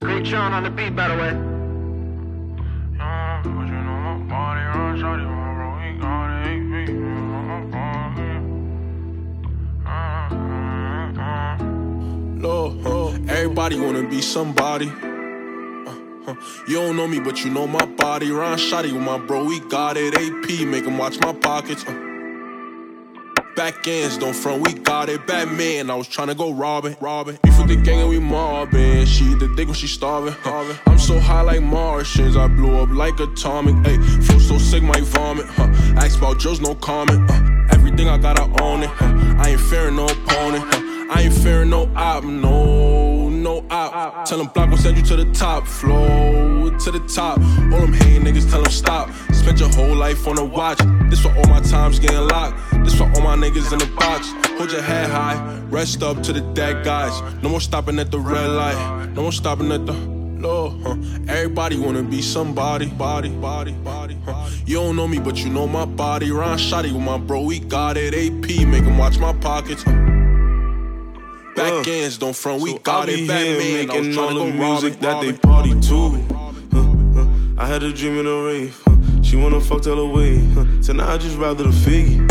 Great John on the beat, by the way. Everybody wanna be somebody. You don't know me, but you know my body. Ron Shotty with my bro, we got it. AP, make him watch my pockets. Back ends, don't front, we got it. Batman, I was tryna go robbing. Beef with the gang and we mobbing. She eat the dick when she starving. I'm so high like Martians, I blew up like atomic. Ay, feel so sick, might vomit. Ask about Joe's, no comment. Everything I gotta own it. I ain't fearing no opponent. I ain't fearing no op, no op. Tell them block will send you to the top, flow to the top. All them hating niggas, tell them stop. Spent your whole life on a watch. This for all my times getting locked. This for all my niggas in the box. Hold your head high, rest up to the dead guys. No more stopping at the red light. No more stopping at the low. Everybody wanna be somebody. You don't know me, but you know my body. Ron Shotty with my bro, we got it. AP, make him watch my pockets. Back ends, don't front, we got it. Batman, I was tryna go music that they party too. I had a dream in a rave. She wanna fuck till away. Tonight I just rather the figgy.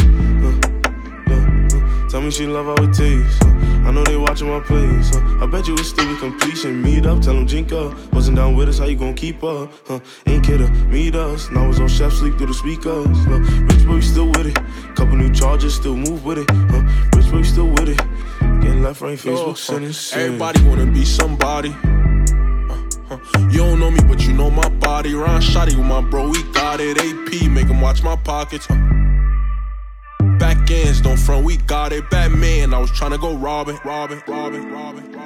Tell me she love how it tastes. I know they watching my plays. I bet you it's still be completion. Meet up, tell them drink up. Wasn't down with us, how you gon' keep up? Ain't kidder, meet us. Now it's on chef sleep through the speakers. Rich boy still with it. Couple new charges, still move with it. Rich boy still with it. Getting left, right, Facebook, sending. Everybody wanna be somebody. You don't know me, but you know my body. Ron Shotty with my bro, we got it. AP, make him watch my pockets. Back ends, don't front, we got it. Batman, I was tryna go robbing.